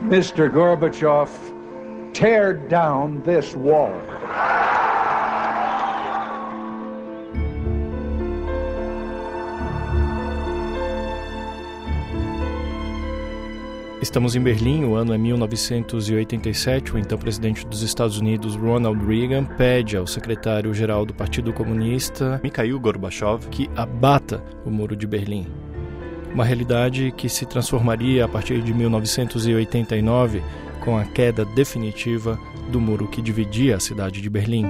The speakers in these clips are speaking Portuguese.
Mr. Gorbachev, tear down this wall. Estamos em Berlim, o ano é 1987, o então presidente dos Estados Unidos, Ronald Reagan, pede ao secretário-geral do Partido Comunista, Mikhail Gorbachev, que abata o Muro de Berlim. Uma realidade que se transformaria a partir de 1989, com a queda definitiva do muro que dividia a cidade de Berlim.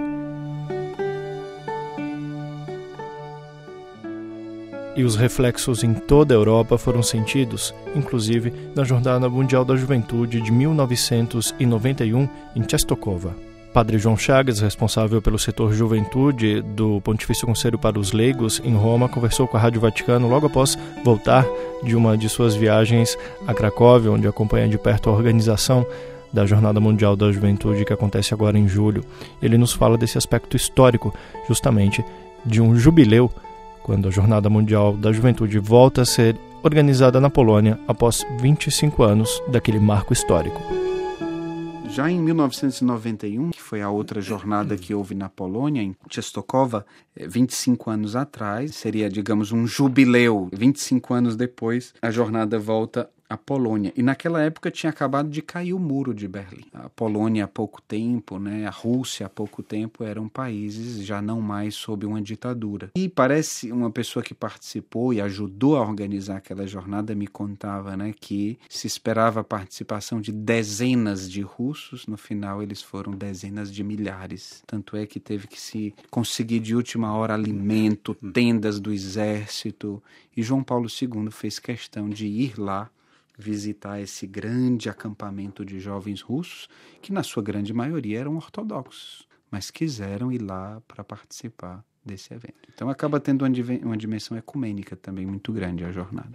E os reflexos em toda a Europa foram sentidos, inclusive na Jornada Mundial da Juventude de 1991 em Częstochowa. Padre João Chagas, responsável pelo setor Juventude do Pontifício Conselho para os Leigos em Roma, conversou com a Rádio Vaticano logo após voltar de uma de suas viagens a Cracóvia, onde acompanha de perto a organização da Jornada Mundial da Juventude, que acontece agora em julho. Ele nos fala desse aspecto histórico, justamente de um jubileu, quando a Jornada Mundial da Juventude volta a ser organizada na Polônia após 25 anos daquele marco histórico. Já em 1991, que foi a outra jornada que houve na Polônia, em Częstochowa, 25 anos atrás, seria, digamos, um jubileu. 25 anos depois, a jornada volta à Polônia. E naquela época tinha acabado de cair o Muro de Berlim. A Polônia há pouco tempo, a Rússia há pouco tempo eram países já não mais sob uma ditadura. E parece uma pessoa que participou e ajudou a organizar aquela jornada me contava, que se esperava a participação de dezenas de russos, no final eles foram dezenas de milhares. Tanto é que teve que se conseguir de última hora alimento, tendas do exército. E João Paulo II fez questão de ir lá visitar esse grande acampamento de jovens russos, que na sua grande maioria eram ortodoxos, mas quiseram ir lá para participar desse evento. Então acaba tendo uma dimensão ecumênica também muito grande a jornada.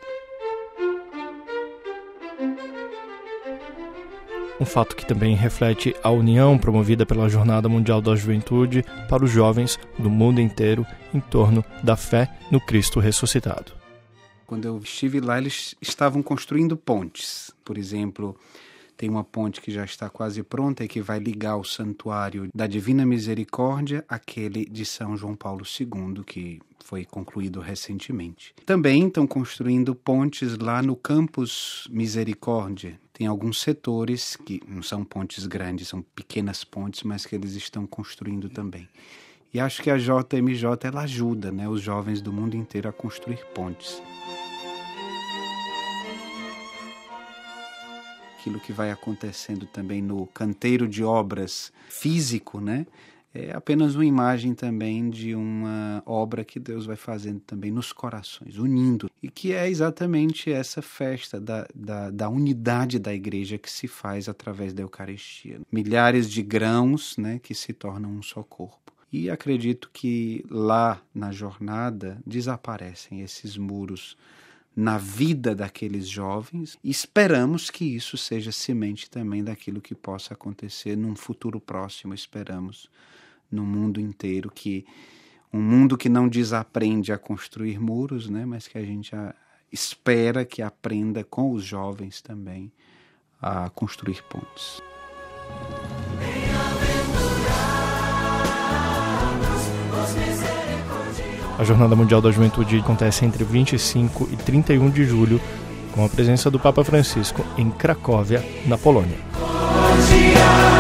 Um fato que também reflete a união promovida pela Jornada Mundial da Juventude para os jovens do mundo inteiro em torno da fé no Cristo ressuscitado. Quando eu estive lá, eles estavam construindo pontes. Por exemplo, tem uma ponte que já está quase pronta e que vai ligar o Santuário da Divina Misericórdia àquele de São João Paulo II, que foi concluído recentemente. Também estão construindo pontes lá no Campus Misericórdia. Tem alguns setores que não são pontes grandes, são pequenas pontes, mas que eles estão construindo também. E acho que a JMJ ela ajuda, os jovens do mundo inteiro a construir pontes. Aquilo que vai acontecendo também no canteiro de obras físico, é apenas uma imagem também de uma obra que Deus vai fazendo também nos corações, unindo. E que é exatamente essa festa da unidade da igreja que se faz através da Eucaristia. Milhares de grãos, que se tornam um só corpo. E acredito que lá na jornada desaparecem esses muros na vida daqueles jovens. Esperamos que isso seja semente também daquilo que possa acontecer num futuro próximo, esperamos, no mundo inteiro, que um mundo que não desaprende a construir muros, mas que a gente espera que aprenda com os jovens também a construir pontes. A Jornada Mundial da Juventude acontece entre 25 e 31 de julho, com a presença do Papa Francisco em Cracóvia, na Polônia.